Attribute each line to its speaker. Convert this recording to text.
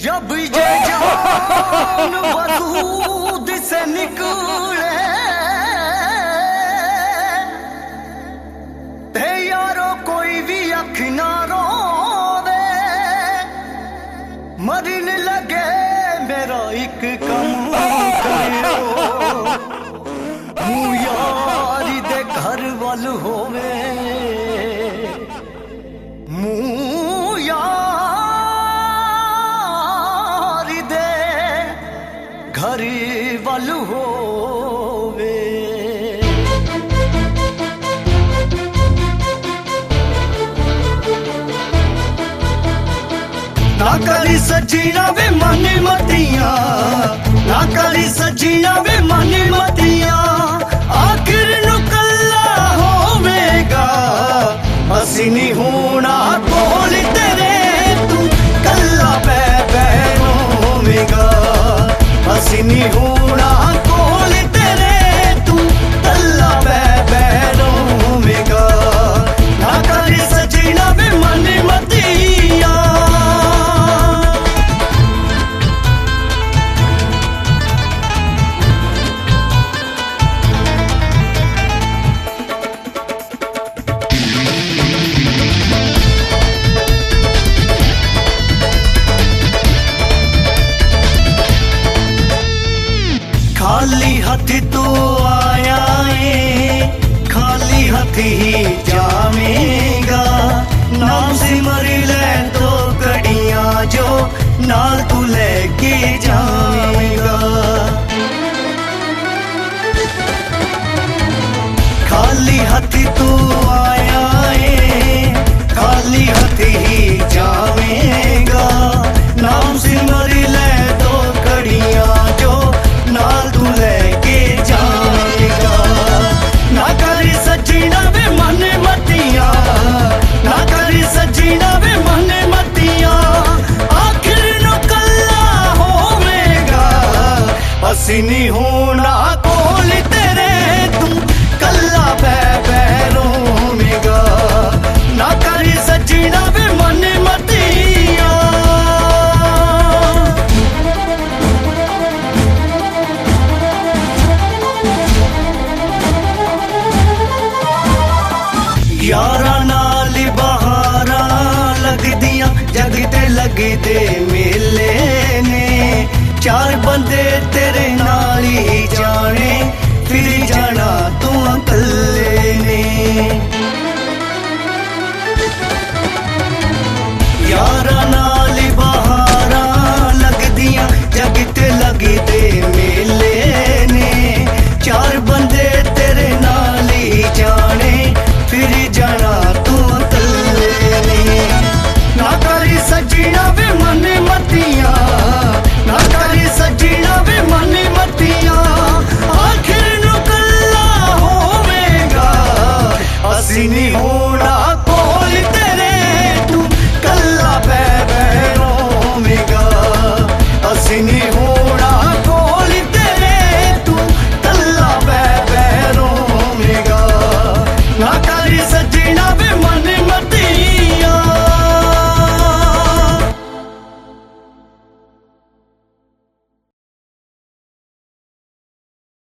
Speaker 1: जब ये जान वजूद से निकले ते यारो कोई भी अख ना रोवे, मरने लगे मेरा एक कम करो, मुँह यारी दे घर वाल होवे, मुँह यारी दे घर वाल होवे। ना करी सजीना वे मन मतिया, ना करी सजीना वे मन मतिया, आखिर नु कल्ला होवेगा, असी नहीं होना कोल तेरे, तू कल्ला पै होवेगा, असी नहीं होना कोल तेरे, तू कल्ला पै होवेगा। ना करी सजीना वे मन मतिया। खाली हाथी तू आया है, खाली हाथी ही जावेगा, नाम सिमर ले तो कड़ियां जो नाल तू लेके जावेगा। खाली हाथी तू आया है, खाली हाथी ही जावेगा, नाम सिमर ले तो कड़ियां जो नाल तू लेके जाएगा। ना करी सजीना वे मन मतिया, ना करी सजीना वे मन मतिया, आखिर नु कल्ला होवेगा, असी नहीं होना कोल तेरे, तू कल्ला पै रोवेगा। ना करी सजीना वे मन मतिया। यारा नाल बहारा लगदियां जगते लगदे मेले ने, चार बंदे तेरे नाल ही जाने, फिर जाना तू अकल्ले ने। यारा नाल बहारा लगदियां जगते लगदे मेले ने, चार बंदे तेरे नाल ही जाने, फिर जाना तू अकल्ले ने। ना करी सजीना वे मन मतिया, ना करी सजीना वे मन मतिया, आखिर नु कल्ला होवेगा, असी नहीं होना कोल तेरे, तू कल्ला पै रोवेगा, असी नहीं होना कोल तेरे, तू कल्ला पै रोवेगा। ना करी सजीना वे